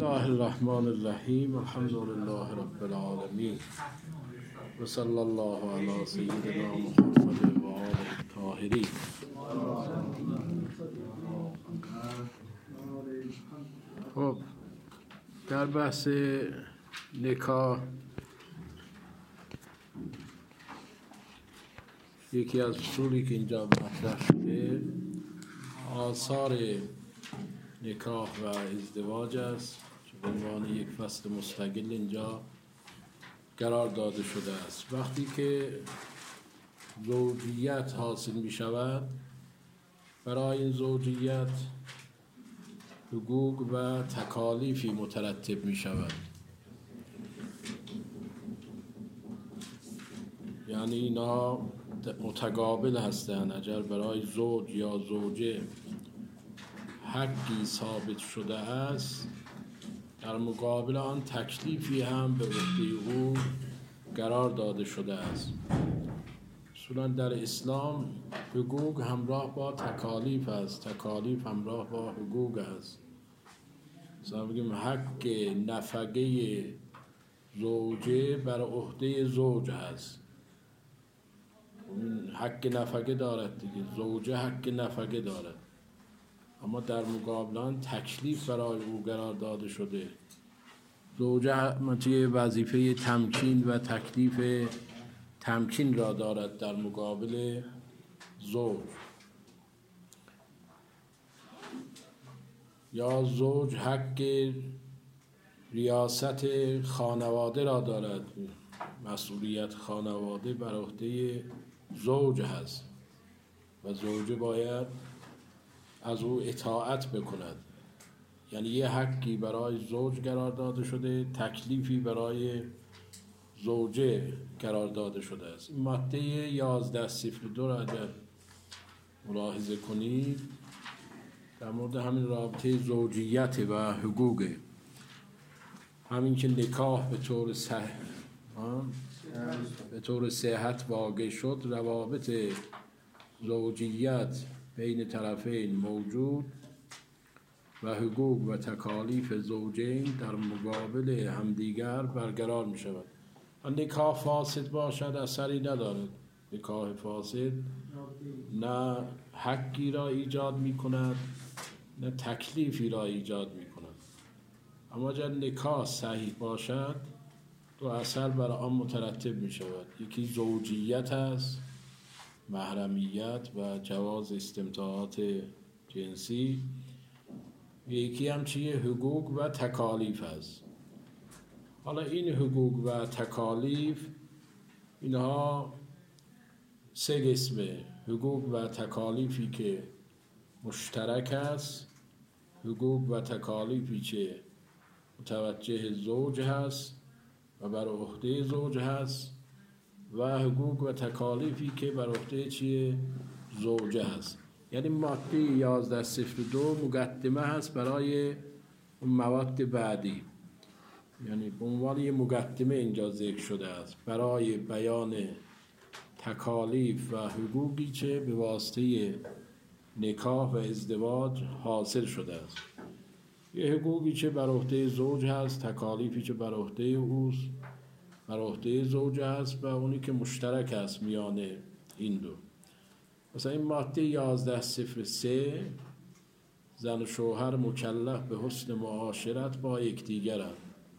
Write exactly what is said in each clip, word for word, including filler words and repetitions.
الله الرحمن الرحیم الحمد لله رب العالمین و صلی الله علی سیدنا محمد و آله الطاهرین. خب در بحث نکاح یکی از اصولی که اینجا مطرح شده آثار نکاح و ازدواج است که به عنوان یک فصل مستقل اینجا قرار داده شده است. وقتی که زوجیت حاصل می شود، برای این زوجیت حقوق و تکالیفی مترتب می شود. یعنی اینا متقابل هستند. اگر برای زوج یا زوجه حقی ثابت شده است، در مقابل آن تکلیفی هم به عهده او قرار داده شده است. اصولا در اسلام حقوق همراه با تکالیف است، تکالیف همراه با حقوق است. مثلا بگیم حق نفقه زوجه بر عهده زوج است، حق نفقه دارد دیگه، زوجه حق نفقه دارد، اما در مقابل آن تکلیف برای او قرار داده شده. زوجه مطیع وظیفه تمکین و تکلیف تمکین را دارد در مقابل زوج، یا زوج حق ریاست خانواده را دارد، مسئولیت خانواده بر عهده زوج هست و زوجه باید از او اطاعت بکند. یعنی یه حقی برای زوج قرار داده شده، تکلیفی برای زوجه قرار داده شده است. این ماده یازده صفر دو را اگر ملاحظه کنید در مورد همین رابطه زوجیت و حقوقه. همین که نکاح به طور صح... به طور صحت واقع شد، روابط زوجیت بین طرفین موجود و حقوق و تکالیف زوجین در مقابل همدیگر برقرار می شود. نکاح فاسد باشد اثری ندارد. نکاح فاسد نه حقی را ایجاد می کند نه تکلیفی را ایجاد می کند. اما اگر نکاح صحیح باشد دو اثر بر آن مترتب می شود. یکی زوجیت است، محرمیت و جواز استمتاعات جنسی. یکی هم چیه؟ حقوق و تکالیف است. حالا این حقوق و تکالیف اینها سه قسمه. حقوق و تکالیفی که مشترک است، حقوق و تکالیفی که متوجه زوج هست و بر عهده زوج هست، و حقوق و تکالیفی که بر عهده چیه؟ زوجه هست. یعنی ماده یازده صفر دو مقدمه هست برای اون مواد بعدی. یعنی به عنوان یه مقدمه اینجا ذکر شده است برای بیان تکالیف و حقوقی که به واسطه نکاح و ازدواج حاصل شده است. یه حقوقی که بر عهده زوج هست، تکالیفی که بر عهده اوست، بر عهده زوج هست، و اونی که مشترک است میان این دو. مثلا این ماده یازده صفر سه، زن و شوهر مکلف به حسن معاشرت با یکدیگرند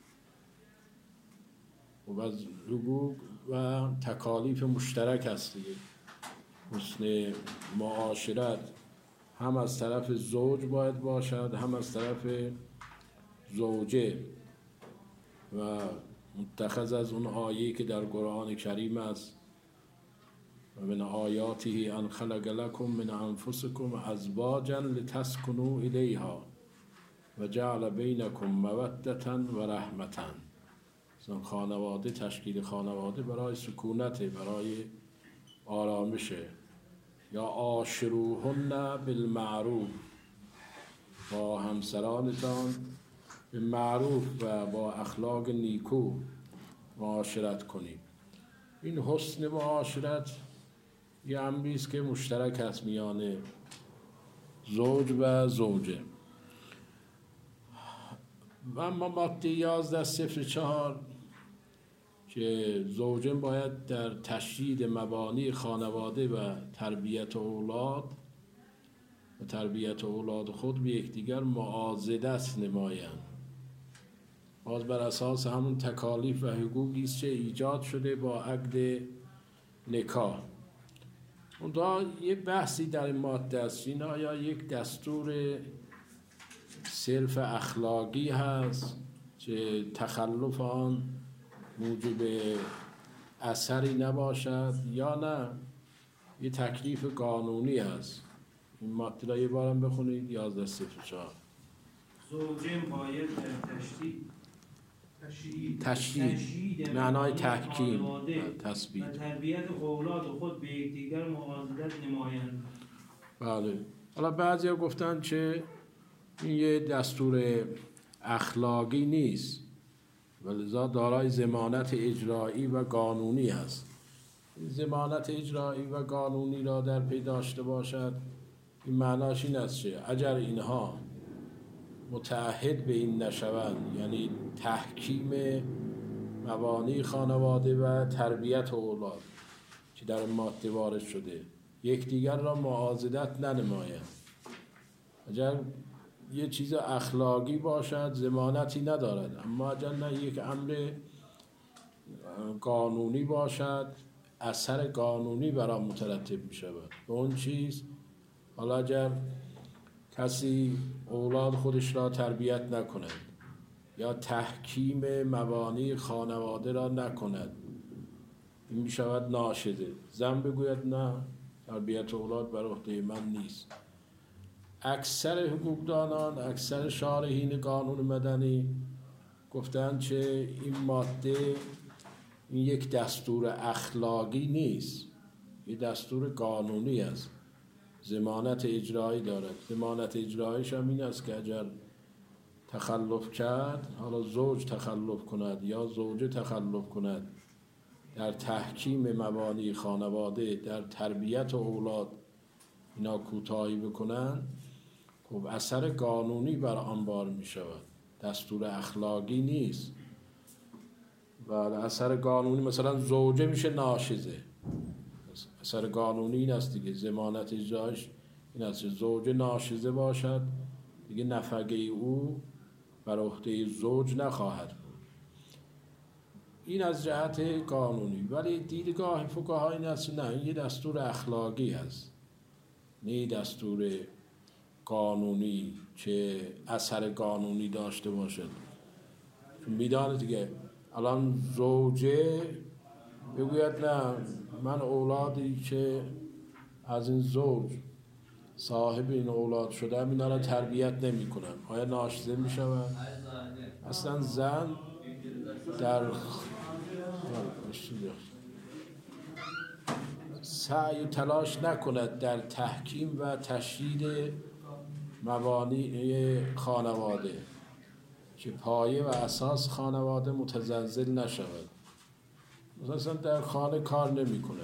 و از حقوق و تکالیف مشترک است دیگه. حسن معاشرت هم از طرف زوج باید باشد، هم از طرف زوجه، و متخذ از اون آیه‌ای که در قرآن کریم است: و من آیاته ان خلق لکم من انفسکم ازواجا لتسکنوا الیها و جعل بینکم مودة و رحمة. خانواده، تشکیل خانواده برای سکونت، برای آرامشه. یا عاشروهن بالمعروف، با همسرانتان به معروف و با اخلاق نیکو معاشرت کنید. این حسن معاشرت یه امری است که مشترک است میان زوج و زوجه. و اما ماده یازده صفر چهار که زوجین باید در تشیید مبانی خانواده و تربیت اولاد و تربیت اولاد خود به یکدیگر معاضدت نمایند. باز بر اساس همون تکالیف و حقوقی است که ایجاد شده با عقد نکاح. اونجا یه بحثی در این ماده است، این آیا یک دستور صرف اخلاقی هست که تخلف آن موجب اثری نباشد یا نه یه تکلیف قانونی هست. این ماده را یه بارم بخونید. یازده صفر چهار زوجین باید در تشدید تشدید معنای تحکیم تثبیت و تربیت اولاد خود به یکدیگر معاضدت نمایند. بله. حالا بعضیا گفتن که این یه دستور اخلاقی نیست و لذا دارای ضمانت اجرایی و قانونی است. ضمانت اجرایی و قانونی را در پی داشته باشد، این معناش این است که اگر اینها متعهد به این نشوند، یعنی تحکیم مبانی خانواده و تربیت اولاد که در ماده وارد شده، یکدیگر را معاضدت ننمایند. اگر یه چیز اخلاقی باشد ضمانتی ندارد، اما اگر نه یک امر قانونی باشد اثر قانونی برای مترتب می شود. به اون چیز حالا اگر کسی اولاد خودش را تربیت نکند یا تحکیم مبانی خانواده را نکند، این می شود ناشده. زن بگوید نه، تربیت اولاد بر عهده من نیست. اکثر حقوقدانان، اکثر شارحین قانون مدنی گفتند که این ماده این یک دستور اخلاقی نیست، یک دستور قانونی است. ضمانت اجرایی دارد. ضمانت اجرایش هم این است که اگر تخلف کرد، حالا زوج تخلف کند یا زوجه تخلف کند، در تحکیم مبانی خانواده، در تربیت اولاد اینا کوتاهی بکنن، خب اثر قانونی بر آن بار می شود، دستور اخلاقی نیست. و اثر قانونی مثلا زوجه میشه ناشزه، اثر قانونی این است دیگه. ضمانت اجرایش این است که زوجه ناشزه باشد دیگه، نفقه او بر عهده زوج نخواهد بود. این از جهت قانونی. ولی دیدگاه فقها این است نه، این یه دستور اخلاقی هست، نه دستور قانونی که اثر قانونی داشته باشد. میدانه دیگه الان زوجه بگوید نه، من اولادی که از این زوج صاحب این اولاد شدم اینا را تربیت نمی کنم، آیا ناشزه می شود؟ اصلا زن در سعی و تلاش نکند در تحکیم و تشدید مبانی خانواده که پایه و اساس خانواده متزلزل نشود. مثلا در خانه کار نمی کنه،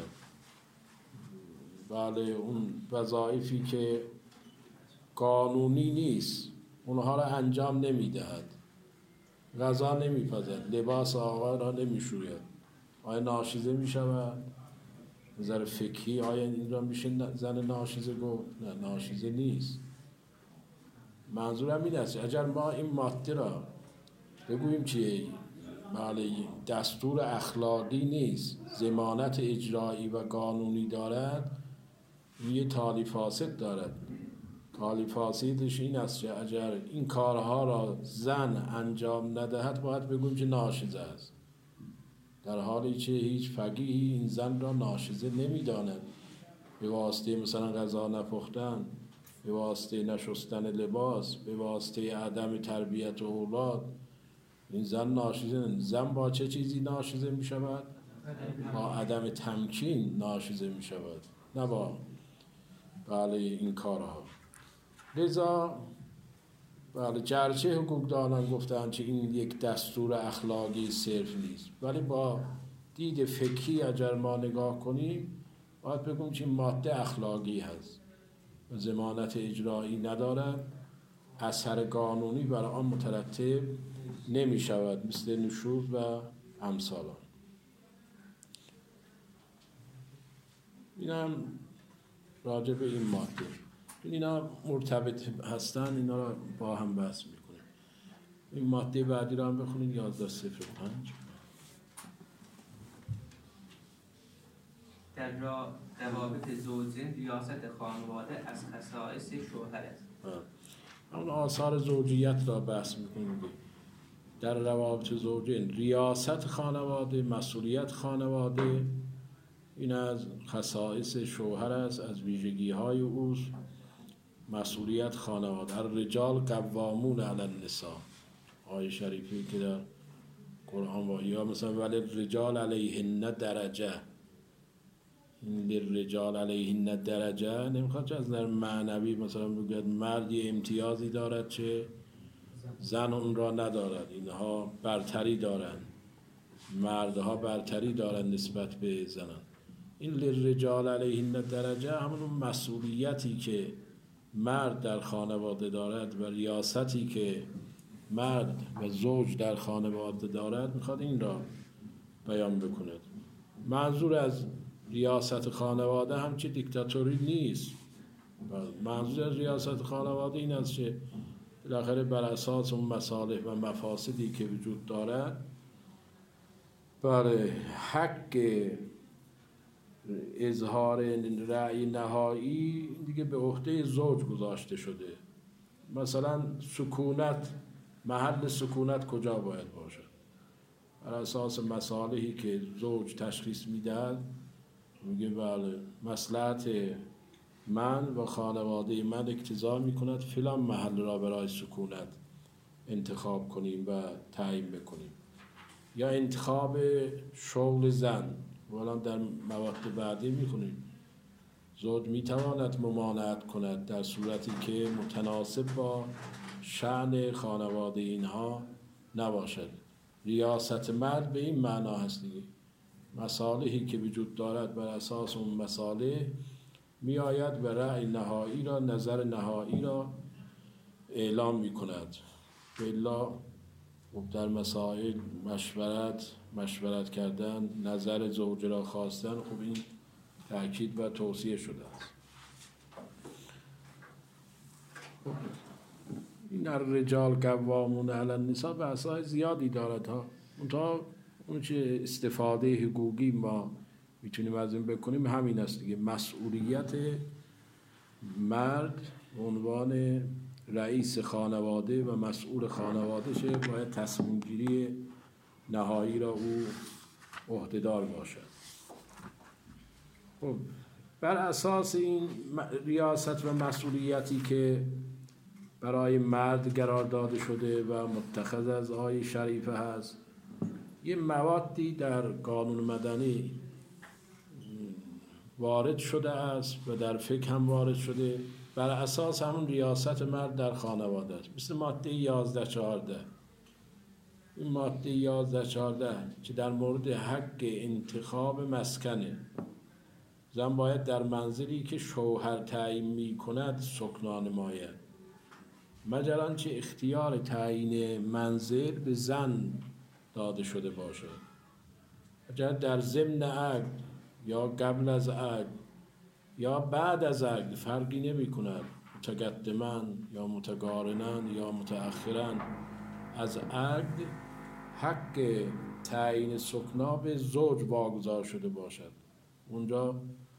بله اون وظایفی که قانونی نیست اونها را انجام نمی دهد، غذا نمی پزد، لباس آقا را نمی شوید، آیا ناشزه می شود؟ نظر فقهی آیا این را میشه زن ناشزه گفت؟ نه، ناشزه نیست. منظورم این است اگر ما این ماده را بگوییم که بله دستور اخلاقی نیست، ضمانت اجرایی و قانونی دارد، این یه تالی فاسد دارد. تالی فاسدش این است که اگر این کارها را زن انجام ندهد باید بگوییم که ناشزه است، در حالی که هیچ فقیهی این زن را ناشزه نمی‌داند. به واسطه مثلا غذا نپختن، به واسطه نشستن لباس، به واسطه عدم تربیت اولاد، این زن ناشزه نیست. زن با چه چیزی ناشزه می شود؟ با عدم تمکین ناشزه می شود، نه با بله این کارها. لذا بله جرچه حقوقدانان گفتند که این یک دستور اخلاقی صرف نیست، ولی با دید فقهی اگر ما نگاه کنیم باید بگیم که ماده اخلاقی هست و ضمانت اجرایی ندارد، اثر قانونی برای آن مترتب نمی شود، مثل نشوز و امثال آن. این هم راجع به این ماده، اینا مرتبط هستن، اینا را با هم بحث میکنیم. این ماده بعدی را هم بخونید، یازده صفر پنج. در روابط زوجین ریاست خانواده از خصائص شوهر است. اون آثار زوجیت را بحث میکنیم. در روابط زوجین ریاست خانواده، مسئولیت خانواده، این از خصائص شوهر است، از ویژگی های اوست. مسئولیت خانواده. الرجال قوامون علی النساء، آیه شریفی که در قرآن و یا مثلا ولی الرجال علیهن درجه، این للرجال علیهن درجه نمیخواد چه از نظر معنوی مثلا بگوید مرد یه امتیازی دارد چه زن اون را ندارد، اینها برتری دارند، مردها برتری دارند نسبت به زنان. این للرجال علیهن درجه همون مسئولیتی که مرد در خانواده دارد و ریاستی که مرد و زوج در خانواده دارد، میخواد این را بیان بکند. منظور از ریاست خانواده همچی دیکتاتوری نیست. منظور از ریاست خانواده این است که بالاخره بر اساس اون مصالح و مفاسدی که وجود دارد، برای حق اظهار رأی نهایی دیگه به عهده زوج گذاشته شده. مثلا سکونت، محل سکونت کجا باید باشد؟ بر اساس مصالحی که زوج تشخیص میدهد، میگه بله مصلحت من و خانواده من اقتضا میکند فلان محل را برای سکونت انتخاب کنیم و تعیین بکنیم. یا انتخاب شغل زن، والا در مواد بعدی میخونیم زوج میتواند ممانعت کند در صورتی که متناسب با شأن خانواده اینها نباشد. ریاست مرد به این معنا هست دیگه، مصالحی که وجود دارد بر اساس اون مصالح می آید و رأی نهایی را، نظر نهایی را اعلام می کند. بلا در مسائل مشورت مشورت کردن، نظر زوج را خواستن، خب این تأکید و توصیه شده است. این الرجال قوامون علی النساء بحث‌های زیادی دارد ها. منتها اون چه استفاده حقوقی ما میتونیم از این بکنیم همین است دیگه، مسئولیت مرد به عنوان رئیس خانواده و مسئول خانواده شه، باید تصمیم گیری نهایی را او عهده‌دار باشد. خب بر اساس این ریاست و مسئولیتی که برای مرد قرار داده شده و متخذ از آیه شریفه هست، یه موادی در قانون مدنی وارد شده است و در فقه هم وارد شده بر اساس همون ریاست مرد در خانواده است. مثل ماده یازده چهارده، این ماده یازده چهارده که در مورد حق انتخاب مسکنه، زن باید در منزلی که شوهر تعیین می کند سکنا نماید، مگر آنچه اختیار تعیین منزل به زن داده شده باشد. اگر در ضمن عقد یا قبل از عقد یا بعد از عقد فرقی نمی کند، متقدما یا متقارنا یا متأخرا از عقد، حق تعیین سکنا به زوج واگذار شده باشد، اونجا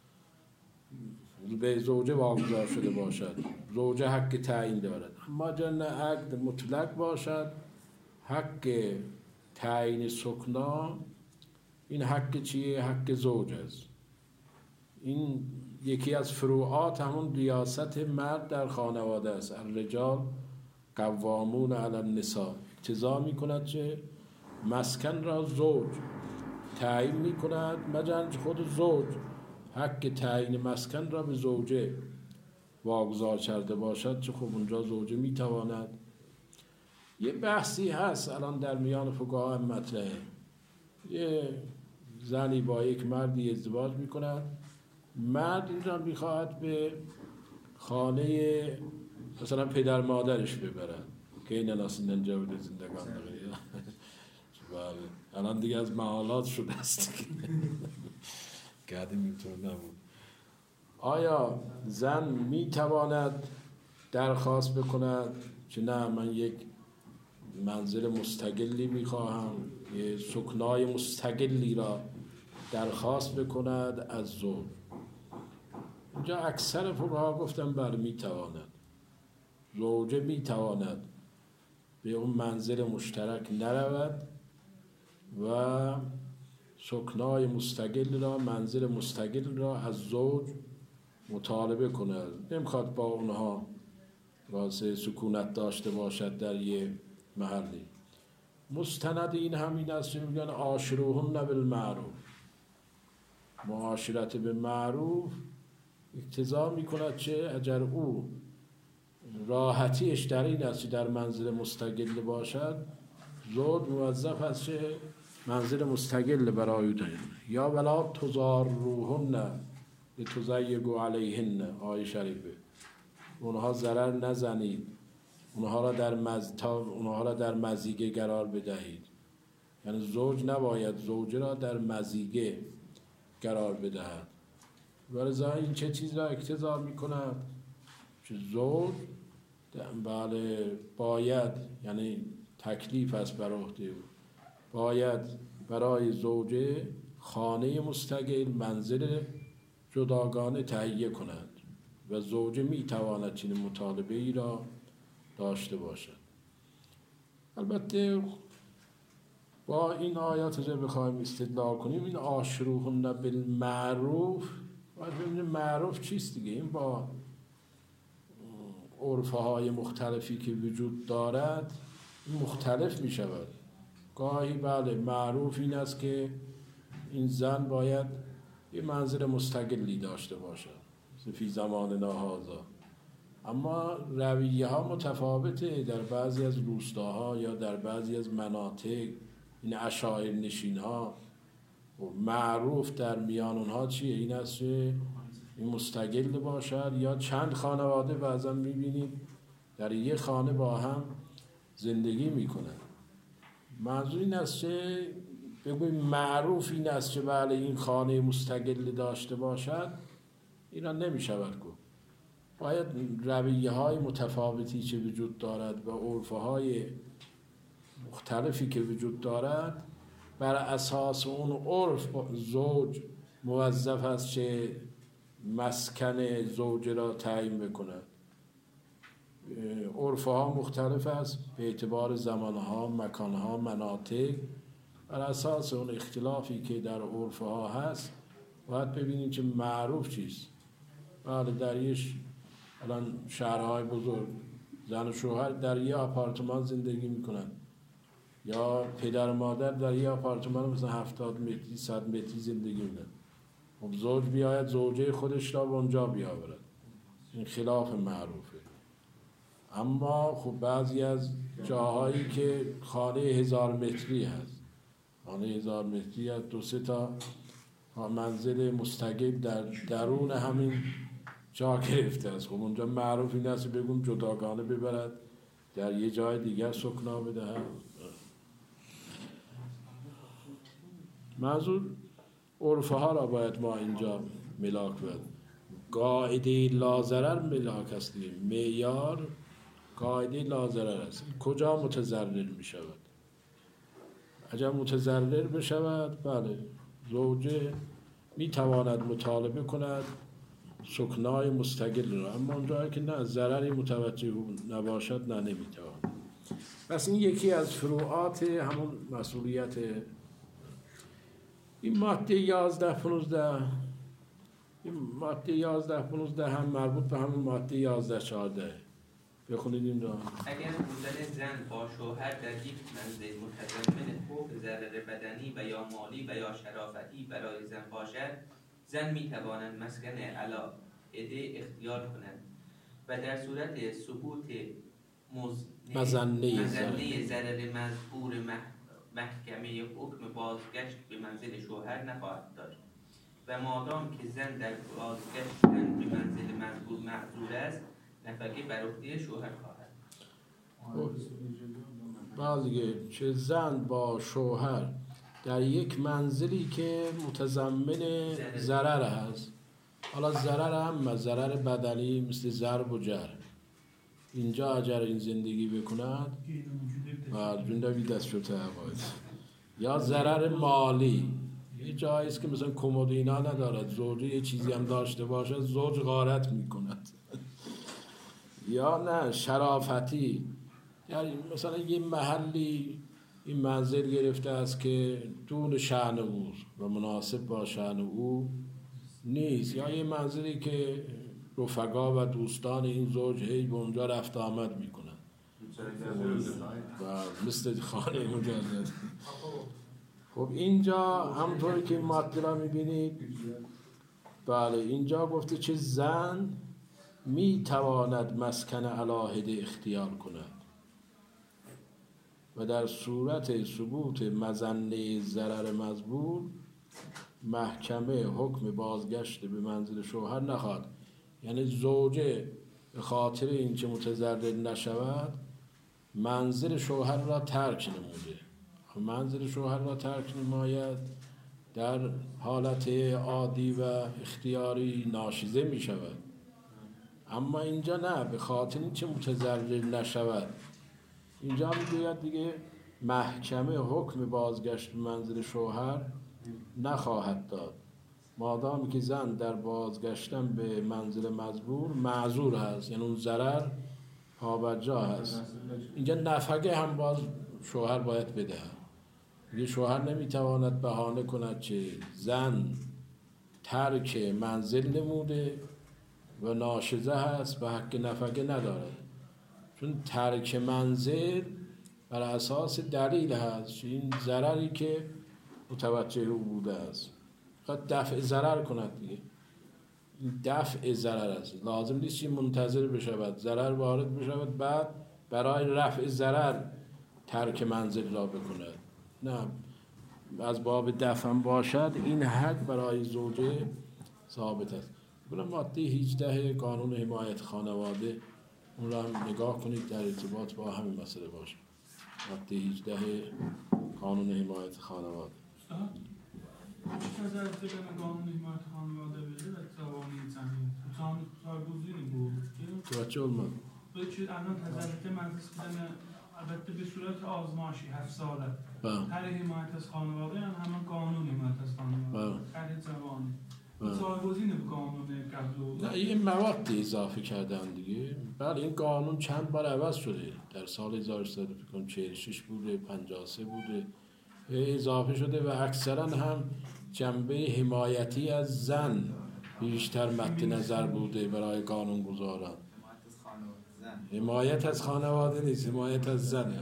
به زوجه واگذار شده باشد، زوجه حق تعیین دارد. اما جن عقد مطلق باشد، حق تعیین سکنا، این حق چیه؟ حق زوج است. این یکی از فروعات همون ریاست مرد در خانواده است. الرجال قوامون علی النساء، اقتضا می کند که مسکن را زوج تعیین می کند، مگر خود زوج حق تعیین مسکن را به زوجه واگذار کرده باشد، چه خب اونجا زوجه می تواند. یه بحثی هست الان در میان فقها هم مطرحه، یه زنی با یک مردی ازدواج می کند، مرد اینجا می خواهد به خانه مثلا پدر مادرش ببرن که این ناسیندن جاوید زندگان دقیقه. بله الان دیگه از محالات شده است که قدیم اینطور نبود. آیا زن میتواند درخواست بکند که نه من یک منزل مستقلی میخواهم، یک سکنای مستقلی را درخواست بکند از زوج؟ اینجا اکثر فقها گفتن بله میتواند، زوجه میتواند به اون منزل مشترک نرود و سکنای مستقل را، منزل مستقل را از زوج مطالبه کند. نمیخواد با اونها واسه سکونت داشته باشد در یه محلی. مستند این همین است که میگن عاشروهن بالمعروف، معاشرت به معروف اقتضا میکند چه اگر او راحتیش در این است که در منزل مستقل باشد، زوج موظف است که منزل مستقل برای او دهید. یا ولا تضاروهن لتضیقوا علیهن، آیه شریفه، اونها ضرر نزنید، اونها را در مز... تا اونها را در مزیگه قرار بدهید. یعنی زوج نباید زوجه را در مزیگه قرار بدهد. ولذا این چه چیز را اقتضا میکند که زوج بله باید، یعنی تکلیف است بر عهده او، باید برای زوجه خانه مستقل، منزل جداگانه تهیه کند و زوجه میتواند چنین مطالبه ای را داشته باشد. البته با این آیات اگر بخوایم استدلال کنیم، این عاشروهن بالمعروف، باید ببینیم معروف چیست دیگه. این با عرفه های مختلفی که وجود دارد مختلف می شود. گاهی بله معروف این است که این زن باید یه منزل مستقلی داشته باشد فی زماننا هذا، اما رویه ها متفاوته. در بعضی از روستاها یا در بعضی از مناطق این عشایر نشین ها معروف در میان اونها چیه؟ این است که این مستقل باشد یا چند خانواده بعضا میبینید در یک خانه با هم زندگی میکنن. منظور این است که بگویم معروف این است که بله این خانه مستقل داشته باشد، اینا نمیشود گفت. باید رویه های متفاوتی که وجود دارد و عرفه های مختلفی که وجود دارد، بر اساس اون عرف زوج موظف است که مسکن زوج را تعیین بکند. عرفه ها مختلف است به اعتبار زمانها، مکانها، مناطق. بر اساس اون اختلافی که در عرفه ها هست باید ببینید که معروف چیست. بله در یه الان شهرهای بزرگ زن و شوهر در یه آپارتمان زندگی میکنن، یا پدر و مادر در یه آپارتمان مثلا هفتاد متری صد متری زندگی میکنن. خب زوج بیاید زوجه خودش را به اونجا بیاورد، این خلاف معروفه. اما خب بعضی از جاهایی که خانه هزار متری هست، خانه هزار متری هست، دو سه تا منزل مستقل در درون همین جا گرفته است. خب اونجا معروف این است بگم جداگانه ببرد در یه جای دیگر سکنا بدهد. منظور عرفه ها را باید ما اینجا ملاک بد. قاعده لازرر ملاک است دیگه، معیار قاعده لازرر است. کجا متضرر می شود؟ اگر متضرر بشود بله زوجه می تواند مطالبه کند سکنای مستقل را، اما اونجایی که نه ضرری متوجه نباشد نه نمی تواند. پس این یکی از فروعات همون مسئولیت. این ماده یازده پونزده این ماده یازده پونزده هم مربوط به همون ماده یازده چهارده. بخونید این را. اگر بودن زن با شوهر در یک منزل متضمن خوف ضرر بدنی و یا مالی و یا شرافتی برای زن باشد، زن میتواند مسکن علاءده اختیار کند و در صورت ثبوت مظنه ضرر مذکور محکمه حکم بازگشت به منزل شوهر نخواهد داشت و مادام که زن در بازگشت به منزل مذکور معذور است، نفقه بر عهده شوهر خواهد. بعد دیگه چه زن با شوهر در یک منزلی که متضمن ضرر هست، حالا ضرر هم ضرر بدنی مثل ضرب و جرح، اینجا اگر این زندگی بکند و جونده بی دست شده باید، یا ضرر مالی، یه جایی است که مثلا کمد اینا ندارد، زوجه یه چیزی هم داشته باشد زوج غارت میکند یا نه شرافتی، یعنی مثلا یه محلی این منزل گرفته است که دون شأن او و مناسب با شأن او نیست، یا یه منزلی که رفقا و دوستان این زوج هی به اونجا رفت آمد میکنن و مثل خانه مجرد. خب اینجا همطوری که این ماده را میبینید، بله اینجا گفته چه زن میتواند مسکن علاهده اختیار کند و در صورت ثبوت مظنه ضرر مزبور محکمه حکم بازگشت به منزل شوهر نخواهد. یعنی زوجه به خاطر اینکه متضرر نشود منزل شوهر را ترک نموده، منزل شوهر را ترک نماید در حالت عادی و اختیاری ناشیزه می شود، اما اینجا نه، به خاطر اینکه متضرر نشود اینجا میگوید دیگه محکمه حکم بازگشت به منزل شوهر نخواهد داد، مادامی که زن در بازگشتن به منزل مزبور معذور هست، یعنی اون ضرر پابرجا هست. اینجا نفقه هم باز شوهر باید بده، یه شوهر نمیتواند بهانه کند که زن ترک منزل نموده و ناشزه هست و حق نفقه ندارد، چون ترک منزل بر اساس دلیل هست، این ضرری که متوجه او بوده است قد دفع ضرر کند دیگه، این دفع ضرر است، لازم نیست که منتظر بشود ضرر وارد بشود بعد برای رفع ضرر ترک منزل را بکند، نه از باب دفع هم باشد این حق برای زوجه ثابت است. برای ماده هجده قانون حمایت خانواده اون را هم نگاه کنید در ارتباط با همین مسئله باشه. ماده هجده قانون حمایت خانواده چه نظر به قانون حمایت خانواده بده و توانی زنی توان کارگزینی بود که بچه علمان به چه الان تظرفه منفیس بودن البته به صورت آزمایشی هفت ساله هر حمایت از خانواده هم همون قانون حمایت از خانواده هر زبانی جایگزین به قانون قبل. نه این مواد اضافه کردن دیگه. بله این قانون چند بار عوض شده، در سال هزار و سیصد و چهل و شش بوده، پنجاه و سه بوده، اضافه شده و اکثرا هم جنبه حمایتی از زن بیشتر مد نظر بوده برای قانون گذاران. حمایت از خانواده نیست، حمایت از زنه.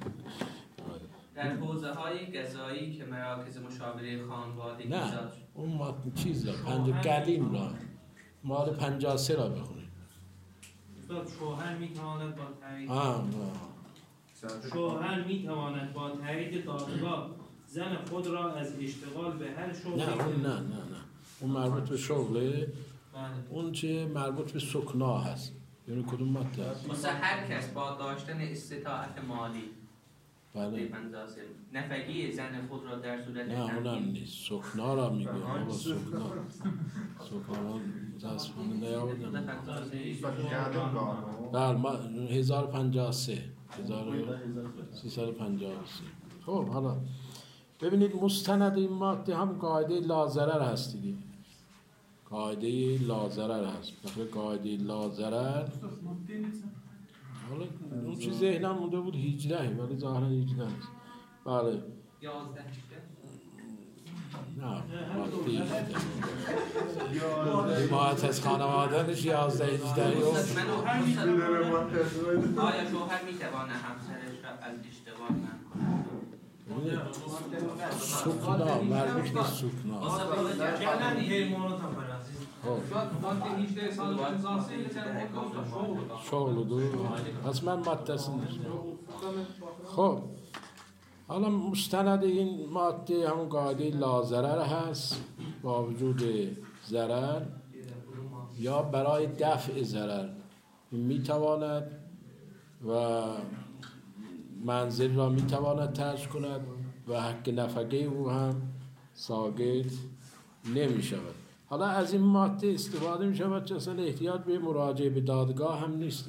در حوزه های قضایی که مراکز مشاوره خانوادگی نه ایجاد شد. اون ما چیز را پنج قدیم را مال پنجاه و سه را بخونید. استاد شوهر میتواند با تایید آه شوهر میتواند با تایید دادگاه زن خود را از اشتغال به هر شغلی نه اون نه نه نه اون مربوط به شغله، اون چه مربوط به سکنا هست. یعنی کدوم ماده هست؟ مثل هر کس با داشتن استطاعت مالی بله نفقه زن خود را در صورت نه اونم نیست، سکنا را میگه بابا، سکنا سکنا متاسفانه نیاوردن. بله ما هزار و پنجاه و سه هزار و سیصد و پنجاه و سه. خب حالا ببینید مستند این ماده هم قاعده لازرر هست دیگه، قاعده لازرر هست. مثل قاعده لازرر حالا اون چیز ذهنم مونده بود هجده ولی ظاهرا هجده نیست. بله یازده نه ماده هجده حمایت از خانوادهش یازده هجده آیا شوهر میتوانه همسرش را از اشتغال من کند؟ سکنا مربوط به سکنا شغل دو از من ماده نیست. خب حالا مستند این ماده همون قاعده لازرر هست، با وجود ضرر یا برای دفع ضرر. میتواند و منزل را میتواند ترک کند و حق نفقه او هم ساقط نمی شود. حالا از این ماده استفاده می شود که اصلا احتیاج به مراجعه به دادگاه هم نیست.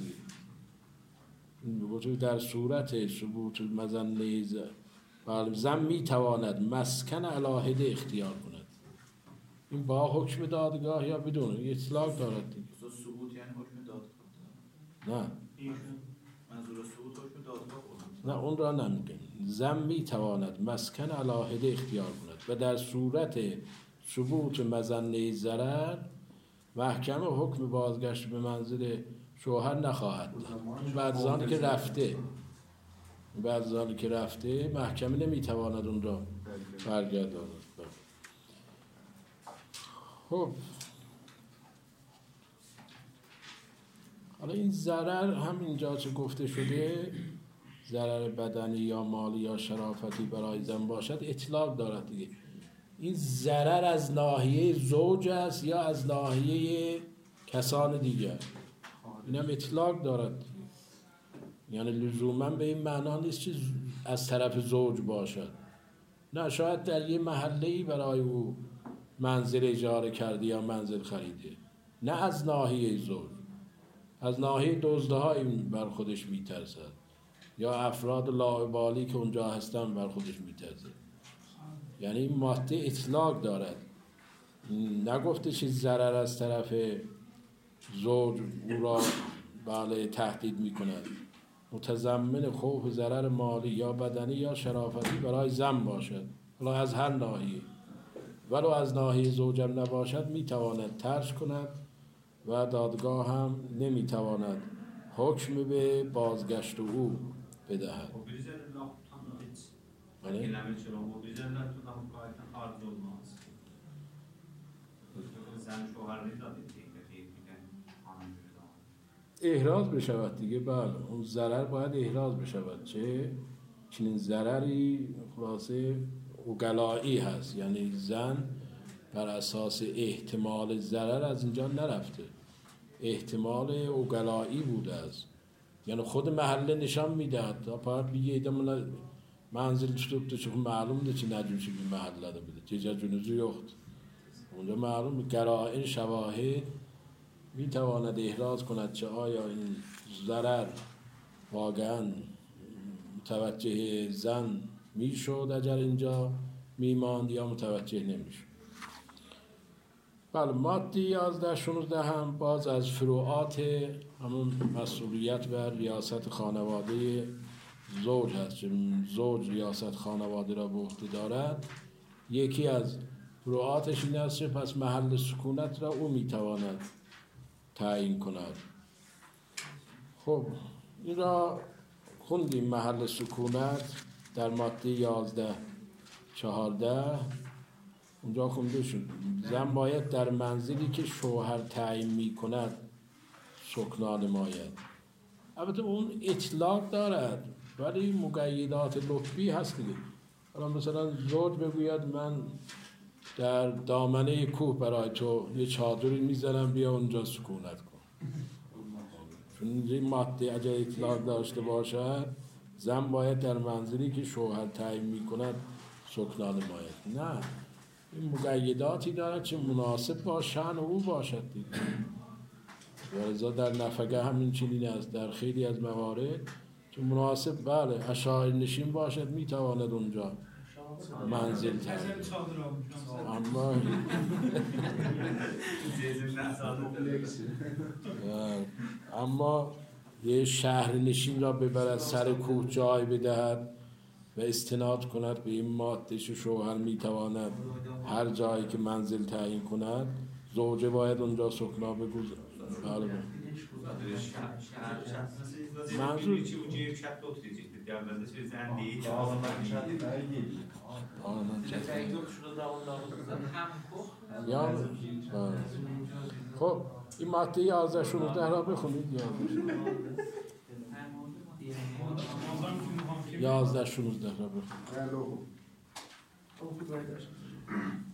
در صورت ثبوت مظنه زن می تواند مسکن علاهده اختیار کند. این با حکم دادگاه یا بدون اطلاق دارد دیگه. ثبوت یعنی حکم دادگاه؟ نه منظور ثبوت حکم دادگاه بود. نه اون را نمیگم. زن می تواند مسکن علاهده اختیار کند و در صورت ثبوت مظنه ضرر محکمه حکم بازگشت به منزل شوهر نخواهد داد. بعد از آن که رفته بعد از آن که رفته محکمه نمیتواند اون را برگرداند. خب حالا این ضرر هم اینجا چه گفته شده، ضرر بدنی یا مالی یا شرافتی برای زن باشد اطلاق دارد دیگه. این ضرر از ناحیه زوج است یا از ناحیه کسان دیگر، این هم اطلاق دارد. یعنی لزوما به این معنا نیست که از طرف زوج باشد، نه، شاید در یه محله‌ای برای او منزل اجاره کرده یا منزل خریده، نه از ناحیه زوج، از ناحیه دزدها این بر خودش میترسد یا افراد لاابالی که اونجا هستن بر خودش میترسد. یعنی این ماده اطلاق دارد، نگفته چه ضرر از طرف زوج او را بله تهدید میکند. متضمن خوف ضرر مالی یا بدنی یا شرافتی برای زن باشد، حالا از هر ناحیه، ولو از ناحیه زوجم نباشد میتواند ترک کند و دادگاه هم نمیتواند حکم به بازگشت او بدهد. احراز بشود دیگه. بله اون ضرر باید احراز بشود. چه چنین ضرری خلاصه اوگلایی هست، یعنی زن بر اساس احتمال ضرر از اینجا نرفته، احتمال اوگلایی بوده است. یعنی خود محله نشان میدهد تا پاید بیگه ایدم منزل چطور چون معلوم ده چی نجوشی بی محله ده بده چه جنوزی یخت اونجا معلوم گرائن شواهد میتواند احراز کند چه آیا این ضرر واقعا متوجه زن میشد اگر اینجا میماند یا متوجه نمیشد. بله ماده یازده شانزده هم باز از فروعات همون مسئولیت و ریاست خانواده زوج هست. چون زوج ریاست خانواده را به عهده دارد، یکی از فروعاتش این است پس محل سکونت را او میتواند تعیین کند. خب این را خوندیم. محل سکونت در ماده یازده چهارده اونجا خونده شد زن باید در منزلی که شوهر تعیین می کند سکنا نماید. البته اون اطلاق دارد ولی مقیدات لطفی هست دیگه. حالا مثلا زوج بگوید من در دامنه کوه برای تو یه چادری میزنم بیا اونجا سکونت کن. چون این ماده اگر اطلاق داشته باشد زن باید در منزلی که شوهر تعیین می کند سکنا نماید. نه، این مقیداتی دارد چه مناسب با شأن او باشد دیگه. ولذا در نفقه همین چنین است. در خیلی از موارد چون مناسب بله اشاعره نشین باشد میتواند اونجا منزل تعیین. اما اما یه شهر نشین را ببرد سر کوه جای بدهد و استناد کند به این ماده شوهر میتواند هر جایی که منزل تعیین کند زوجه باید اونجا سکنا بگذارد. بله منظور یا خب این ماده یازده شانزده را بخونید. یازده شانزده را بخونید.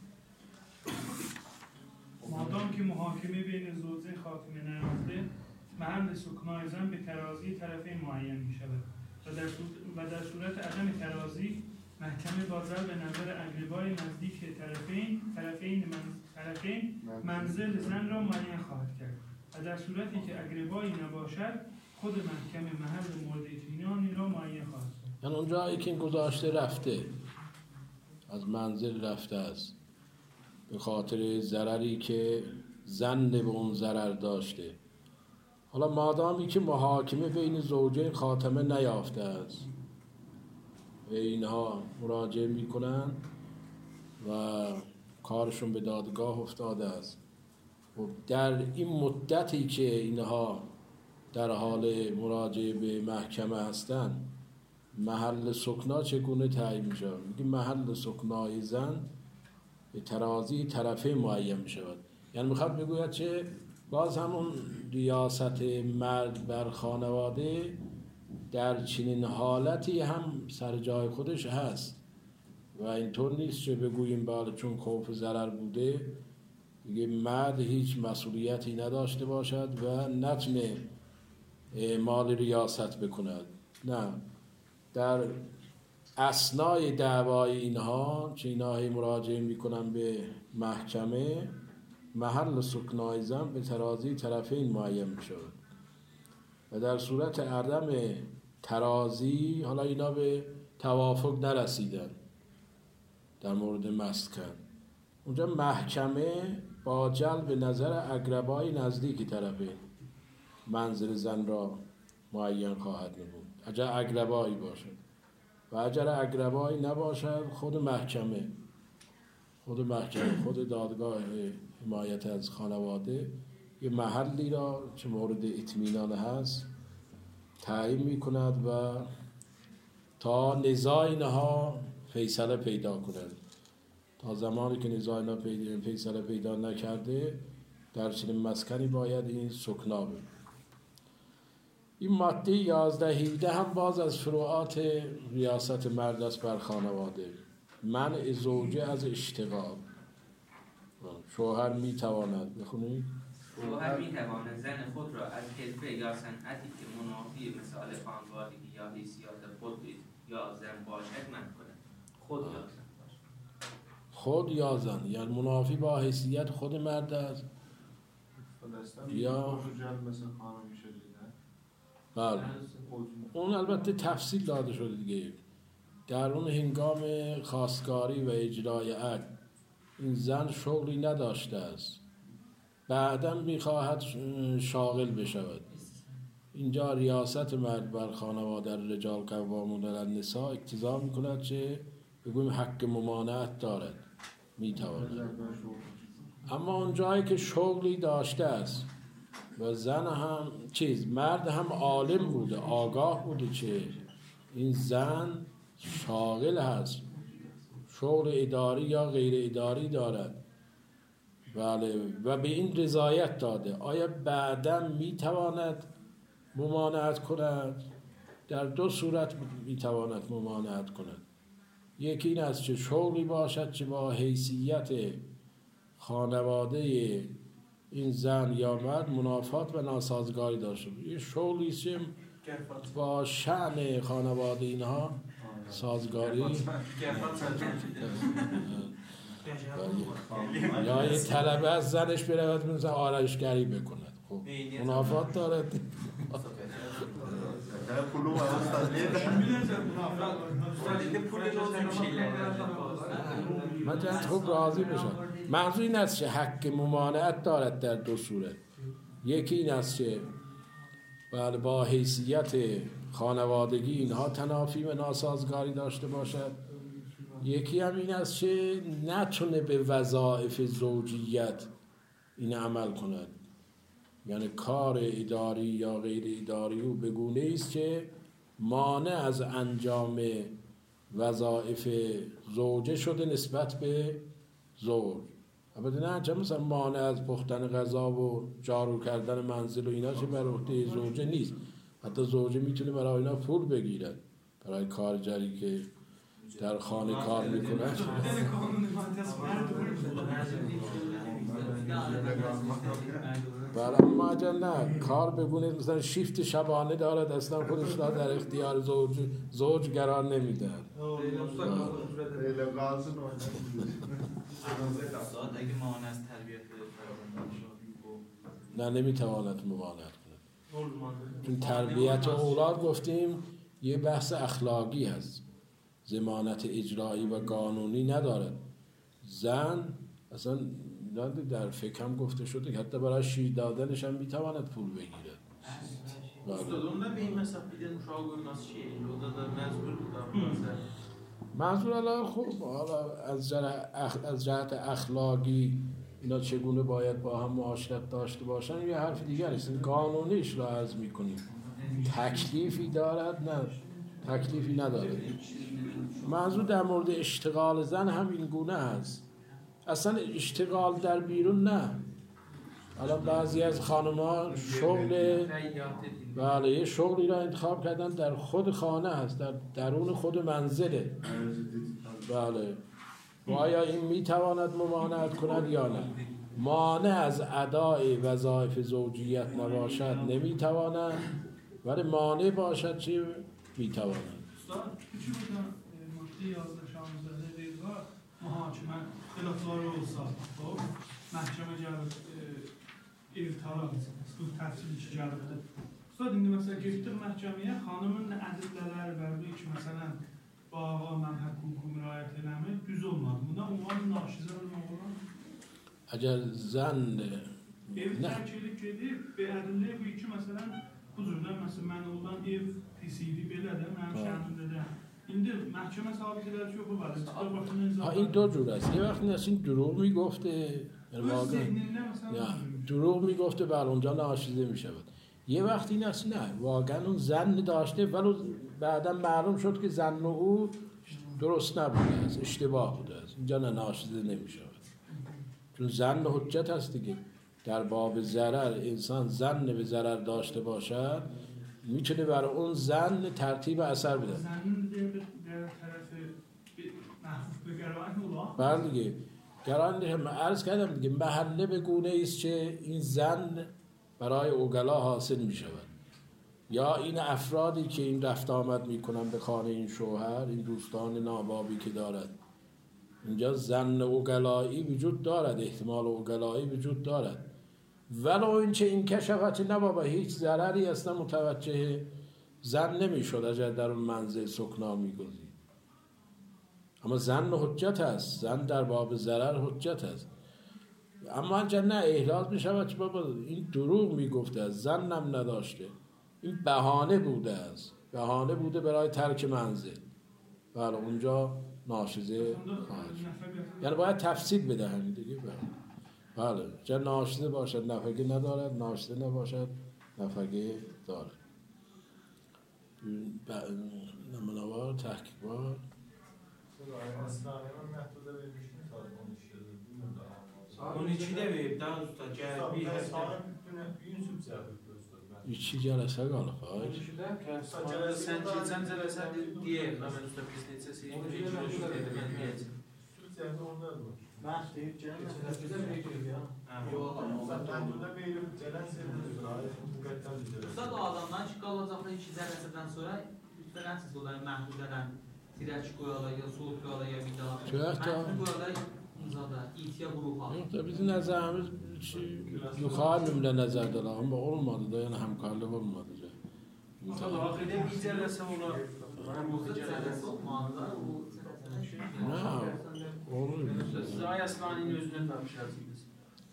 مادام که محاکمه بین زوجین خاتمه نیافته محل سکنای زن به ترازی طرفین معین می شود و در, و در صورت عدم ترازی محکمه با ضرب نظر اقربای نزدیک طرفین طرفین من طرفین منزل زن را معین خواهد کرد و در صورتی که اقربایی نباشد خود محکمه محل مورد اطمینانی را معین خواهد کرد. یعنی اونجایی که این گذاشته رفته از منزل رفته است به خاطر ضرری که زن به اون ضرر داشته، حالا مادامی که محاکمه بین زوجین خاتمه نیافته است و اینها مراجعه میکنن و کارشون به دادگاه افتاده است و در این مدتی که اینها در حال مراجعه به محکمه هستن محل سکنا چگونه تعیین می شود؟ میگه محل سکنای زن به ترازی طرفه معین می شود. یعنی میخواد بگوید چه باز همون ریاست مرد بر خانواده در چنین حالتی هم سر جای خودش هست و اینطور نیست که بگوییم بله چون خوف ضرر بوده دیگه مرد هیچ مسئولیتی نداشته باشد و نتونه مال ریاست بکند. نه، در اثنای دعوای اینها که اینها مراجعه میکنن به محکمه محل سکنای زن به ترازی طرفین معین میشود و در صورت عدم ترازی حالا اینا به توافق نرسیدن در مورد مسکن، اونجا محکمه با جلب نظر اقربای نزدیک طرفین منزل زن را معین خواهد نمود اگر اقربایی باشد و اگر اقربایی نباشد خود محکمه خود محکمه خود دادگاه حمایت از خانواده یه محلی را که مورد اطمینان هست تعیین می کند و تا نزاع اینها فیصله پیدا کند. تا زمانی که نزاع اینها فیصله پیدا نکرده در چنین مسکنی باید این سکنا بود. این ماده یازده هفده هم باز از فروعات ریاست مرد است بر خانواده. منع زوجه از اشتغال. شوهر می تواند بخونید؟ شوهر می تواند زن خود را از حرفه یا صنعتی که منافی مثال خانوادگی یا حیثیات خود یا زن باشد منع کند. خود یا زن باشد. خود یا زن یعنی منافی با حیثیت خود مرد است یا بله اون البته تفصیل داده شده دیگه. در اون هنگام خواستگاری و اجرای عقد این زن شغلی نداشته است، بعداً میخواهد شاغل بشود. اینجا ریاست مرد بر خانواده رجال قوامون علی النساء اقتضا میکند که بگویم حق ممانعت دارد، میتواند. اما اون جایی که شغلی داشته است و زن هم چیز مرد هم عالم بوده آگاه بوده که این زن شاغل هست، شغل اداری یا غیر اداری دارد، بله، و به این رضایت داده، آیا بعداً میتواند ممانعت کند؟ در دو صورت میتواند ممانعت کند. یکی این است که شغلی باشد که با حیثیت خانواده این زن یا مرد منافات و ناسازگاری داشته بود. یه شغلی است که با شأن خانواده اینها سازگاری یا یه طلبه از زنش برود مثلا آرایشگری بکند، خب منافات دارد. من چند خوب راضی بشم. منظور این است که حق ممانعت دارد در دو صورت. یکی این است که با حیثیت خانوادگی اینها تنافی و ناسازگاری داشته باشد، یکی هم این است که نتونه به وظایف زوجیت این عمل کند، یعنی کار اداری یا غیر اداری او به گونه است که مانع از انجام وظایف زوجه شده نسبت به زوج. البته نه چه مثلا مانع از پختن غذا و جارو کردن منزل و اینا چه بر عهده زوجه نیست، حتی زوجه میتونه برای اینا پول بگیرد برای کارگری که در خانه کار میکنه. برای ما اجل نه کار بگونه مثلا شیفت شبانه دارد اصلا خودش را در اختیار زوج زوج قرار نمیده. اگه مانع از تربیت نه نمیتواند ممانعت کنه. چون تربیت اولاد گفتیم یه بحث اخلاقی هست، ضمانت اجرایی و قانونی ندارد. زن اصلا در فقه هم گفته شده که حتی برای شیر دادنش هم میتواند پول بگیره. استادم به این مثلا بیدن مشاور ناس چیه؟ رو داده مزبور بودم منظور الان خوب حالا از جهت اخ... از جهت اخلاقی اینا چگونه باید با هم معاشرت داشته باشن یه حرف دیگر است. قانونیش را عرض میکنیم. تکلیفی دارد؟ نه تکلیفی ندارد. منظور در مورد اشتغال زن هم این گونه است. اصلا اشتغال در بیرون نه. الان بعضی از خانم‌ها شغل بله یه شغلی را انتخاب کردن در خود خانه هست، در درون خود منزله. بله و آیا این میتواند ممانعت کند یا نه؟ مانع از ادای وظایف زوجیت نباشد نمیتواند، ولی مانع باشد چی میتواند. استاد چی بودن مشتی یازده شانزده دقیقه محاکمه خلافدار استاد خب محکمه جلب ارتالا bu tafsilçi cəlbdə. Ustad, indi məsələn, getdik məhkəməyə, xanımın ədillələri və bu ki, məsələn, bağa mən hüququ müraciət eləmək düz olmadı. Buna ünvan naşizə olmaq olar. Əgər zən ev tərk edib gedib, və ədilləyə bu ki, məsələn, bu cürdən, məsələn, mən olan ev pis idi, belə də, mənim şəhərimdə də. İndi məhkəmə sabit edər ki, bu var. Ha, این دو جور است. یه وقتی نسیم دروغ میگفته دروغ میگفته بر اونجا ناشیده میشود. یه وقتی نست نه واقعا اون زن داشته ولی بعدا معلوم شد که زن او درست نبوده است، اشتباه بوده است، اینجا نه ناشیده نمیشود. چون زن حجت هست دیگه. در باب ضرر انسان زن به ضرر داشته باشد میتونه برای اون زن ترتیب اثر بده. بله دیگه گران هم عرض کردم دیگه محله به گونه ایست که این زن برای اوگلا حاصل می شود یا این افرادی که این رفت آمد می کنن به خانه این شوهر، این دوستان نابابی که دارد، اینجا زن اوگلایی وجود دارد، احتمال اوگلایی وجود دارد، ولو اینکه این کشفت نبابا هیچ ضرری اصلا متوجه زن نمی شد اگر در اون منزل سکنا می گذید. اما زن حجت است، زن در باب ضرر حجت است. اما اگر نه احراز می شود که بابا این دروغ می گفته است، زنم نداشته، این بهانه بوده است، بهانه بوده برای ترک منزل، بله اونجا ناشیزه خواهد شد. یعنی باید تفصیل بده همین دیگه. بله چه ناشیزه باشد نفقه ندارد، ناشیزه نباشد نفقه دارد. نمونوار تحقیقات on içi de verip daha usta gelip bir İçi cəlsə qalıb, hayır. Sən keçən cələsə deyək, mən usta pisnetsəsi deyəcəm. Bəx deyib gələn. Yox, məhdədə verim cələsə Ustad o adamdan ki, qalacaqda iki cələsədən sonra lütfən siz olayı məhdudədən tirəç qoyala ya soğuk qoyala ya bir daha. Məhdud qoyala imzada itiya qrupa. Yox da bizim nəzərimiz yuxarı nəzər dala amma olmadı da yəni həmkarlıq olmadı. Ustad axirdə bir cələsə olar. Bu cələsə olmadı. Nə? Olur. Siz Ayaslanın özünə tapşırsınız.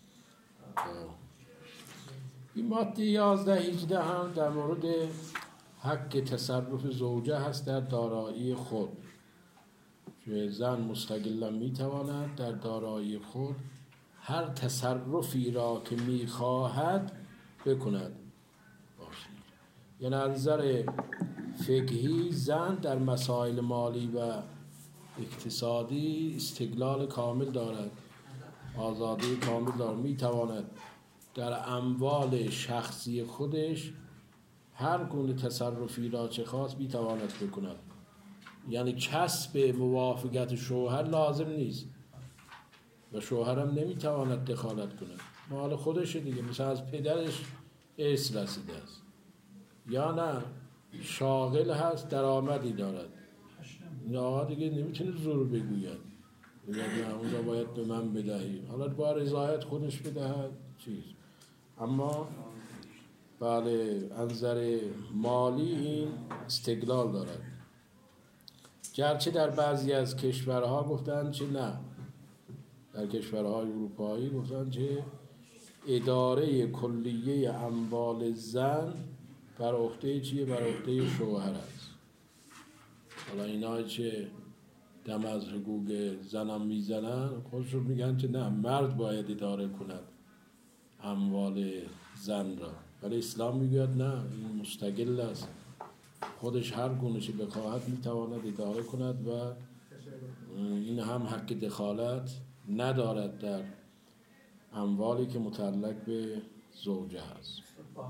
این ماده یازده هجده هم در مورد حق تصرف زوجه هست در دارایی خود. که زن مستقلا میتواند در دارایی خود هر تصرفی را که میخواهد بکند. یعنی از نظر فقهی زن در مسائل مالی و اقتصادی استقلال کامل دارد، آزادی کامل دارد، میتواند در اموال شخصی خودش هر گونه تصرفی را چه خواست میتواند بکند. یعنی کسب موافقت شوهر لازم نیست. و شوهرم نمیتواند دخالت کند، مال خودشه دیگه، مثل از پدرش ارث رسیده است، یا نه شاغل هست درآمدی دارد، این آقا دیگه نمیتونه زور بگوید بگید نه اون را باید به من بدهی، حالا با رضایت خودش بدهد چیز. اما بله از نظر مالی این استقلال دارد، گرچه در بعضی از کشورها گفتن چه نه، در کشورهای اروپایی گفتن چه اداره کلیه اموال زن بر عهده چیه؟ بر عهده شوهر است. حالا اینا چه دم از حقوق زنم میزنن، خودشون میگن که نه مرد باید اداره کند اموال زن را، ولی اسلام میگوید نه این مستقل است، خودش هر گونه‌ای بخواهد میتواند اداره کند و این هم حق دخالت ندارد در اموالی که متعلق به زوجه هست.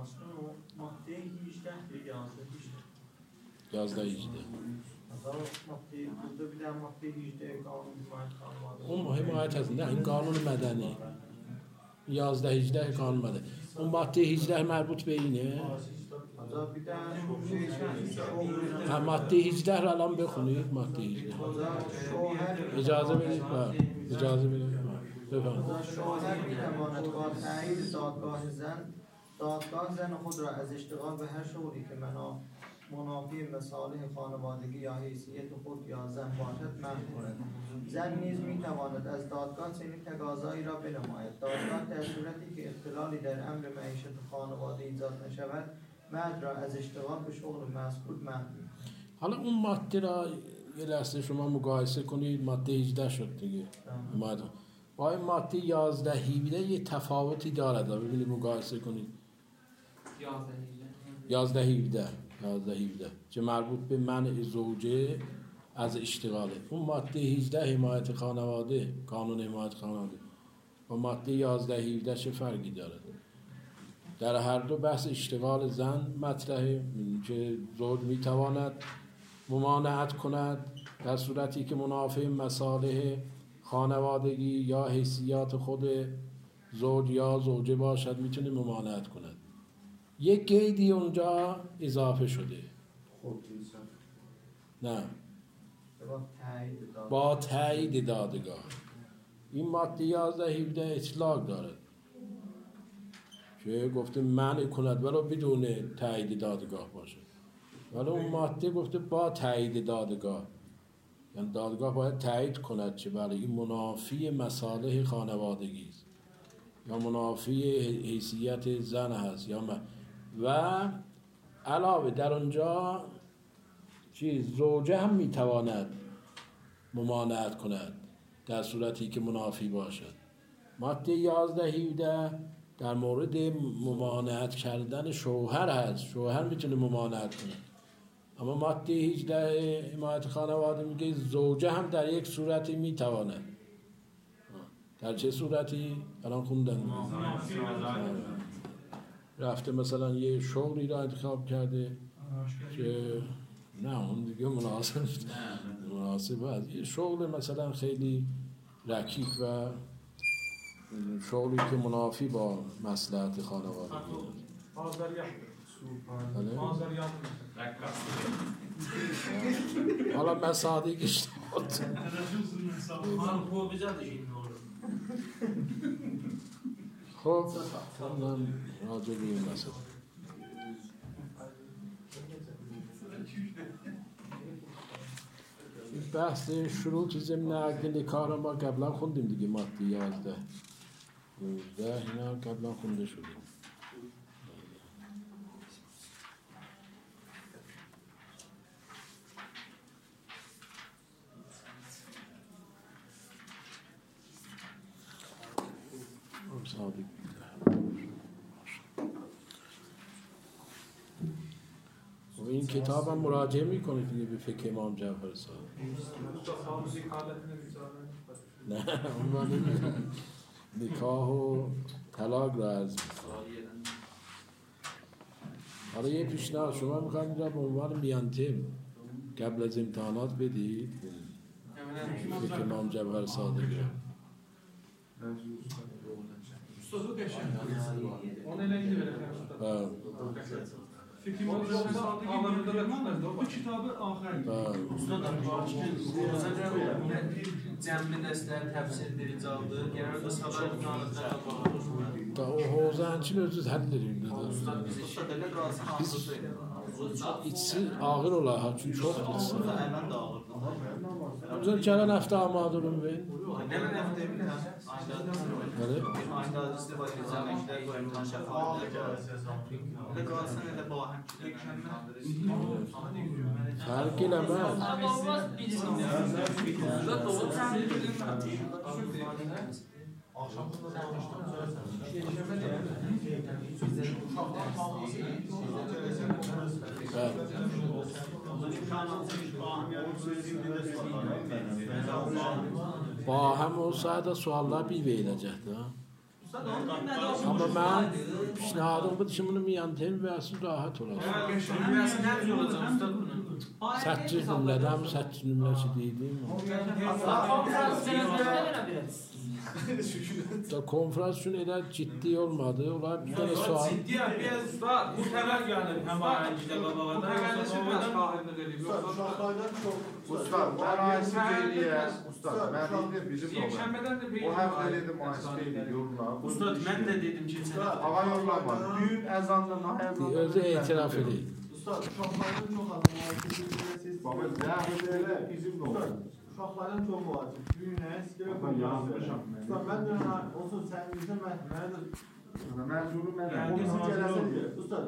یازده هیجده اون حمایت هست، نه این قانون مدنی یازده هیجده قانون مدنی، اون ماده هیجده مربوط به اینه. هم ماده هیجده رو الان بخونید، ماده هیجده اجازه بدید اجازه بدید بفرمایید. شوهر میتواند با تایید دادگاه زن دادگاه زن خود را از اشتغال به هر شغلی که منا منافی مصالح خانوادگی یا حیثیت خود یا زن باشد منع کند. زن نیز میتواند از دادگاه چنین تقاضایی را بنماید. دادگاه در صورتی که اختلالی در امر معیشت خانواده ایجاد نشود مرد را از اشتغال به شغل مذکور منع می‌کند. حالا اون ماده را یه لحظه شما مقایسه کنید، ماده هجده شد دیگه، ماده با این ماده یازده هیجده یه تفاوتی دارد، ببینید مقایسه کنید. یازده هیجده یازده هیجده که مربوط به منع زوجه از اشتغاله، اون ماده هجده حمایت خانواده، قانون حمایت خانواده، و ماده یازده هیجده چه فرقی دارد؟ در هر دو بحث اشتغال زن مطرحه که زوج میتواند ممانعت کند در صورتی که منافی مصالح خانوادگی یا حیثیات خود زوج یا زوجه باشد، میتونه ممانعت کند. یک قیدی اونجا اضافه شده، نه با تایید دادگاه. این ماده یازده هیجده اطلاق دارد که گفته منع کند ولو بدون تایید دادگاه باشه، ولی اون ماده گفته با تایید دادگاه، یعنی دادگاه باید تایید کند چه بله این منافی مصالح خانوادگی است یا منافی حیثیت زن هست یا من. و علاوه در اونجا چیز زوجه هم میتواند ممانعت کند در صورتی که منافی باشد. ماده یازده هیجده در مورد ممانعت کردن شوهر هست، شوهر میتونه ممانعت کنه. اما ماده هجده حمایت خانواده میگه زوجه هم در یک صورتی میتواند. در چه صورتی؟ الان خوندن رفته مثلا یه شغلی را انتخاب کرده که نه اون دیگه مناسب مناسب است، یه شغل مثلا خیلی رکیک و شغلی که منافی با مصلحت خانواده بود. حالا من صادقش نبود. خب من راجع به این مسئله بحث شروط ضمن عقد نکاح را ما قبلا خوندیم دیگه، ماده یازده یازده اینا قبلا خونده شده. و این کتاب هم مراجعه میکنید دیگه به فقه امام جعفر صادق. نه اون رو نمیدونم، نکاح و طلاق را عرض میکنم. حالا یه پیشنهاد شما میخواید اینجا به عنوان میانتم قبل از امتحانات بدید فقه امام جعفر صادق. Ustad o qəşəng. Onu elə indi verəcəm ustad. Fikrim olacaq bu kitabı axır. Ustad cəmli dəstlər təfsirdir, icaldır. Genelde sabah imkanlıqlar Da o Hozançın özü həll edin dedi. Ustad bizi şəkildə qalsın. İçsi ağır olar ha çünkü çok içsi. Həmən də ağırdır. Güzel gələn həftə amadı olun verin. Nə mən həftə bilmirəm. Nədir? Ayda adresi var, zəməklər qoyumdan şəfaatlər. Elə qalsın elə bu Fark eləməz. Akşamında Bahem olsaydı suallar bir veriləcəkdi. Amma mən pişnahadım bu dişimini mi yantayım və siz rahat olasın. Səkkiz nümrədən səkkiz nümrəsi deyildim. Da konferans üçün elə ciddi olmadı. Onlar bir dənə sual. Ciddi biraz usta bu təbəl gəlib həmayəncdə qabağında. Ustad, mən ayısı deyiliyəm. Ustad, mən dedim bizim olur. O həftə dedim ayısı deyiliyəm, yorumlar. Ustad, mən də dedim ki, Ağa yorulamadı. Düyün əzandan ayırmadı. Özü etiraf edeyim. Ustad, uşaqlardan çox adam ayısı deyiliyəsiz. Baba, zəhmətlə bizim olur. Uşaqlardan çox vacib. Düyünə, sikirə qoyuyorsun. Ustad, mən də olsun sənin bizə mənə də... Mənzuru mənə. Ustad,